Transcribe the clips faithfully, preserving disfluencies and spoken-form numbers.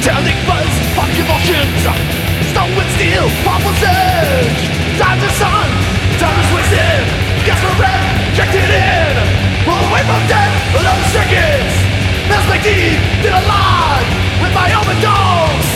Telling buzz, fuck convulsions. Stone with steel, purple surge. Time to sun, time is wasted. Gas for breath, injected in. Pull away from death, alone circuits. Smells like deep, been alive with my overdose.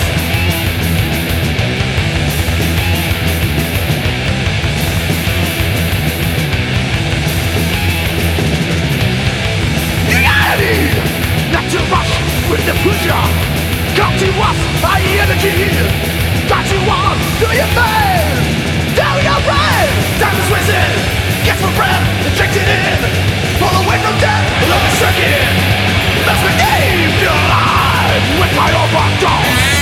Not to rush with the pusher. Come to us, high energy. Got you on, do your thing. Down your brain, time is wasted. Get for breath, injected in. Pull away from death, along the circuit. That's my name, you're alive with my overdose.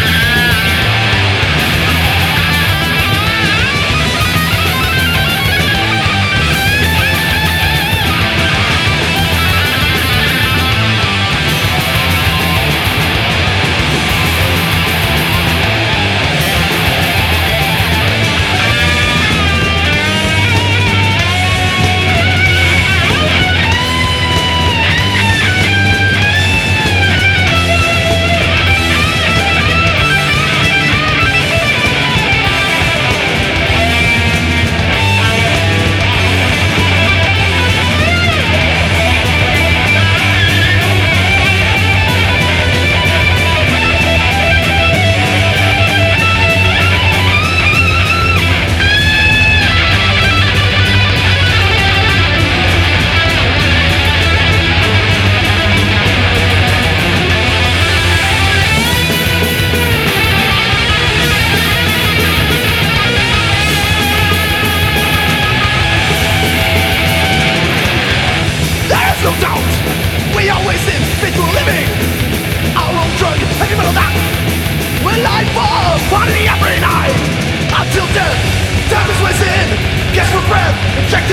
No doubt, we always in faithful living. Our own drug, heavy metal that we're live for party every night until death. Time is wasted, guess for breath, inject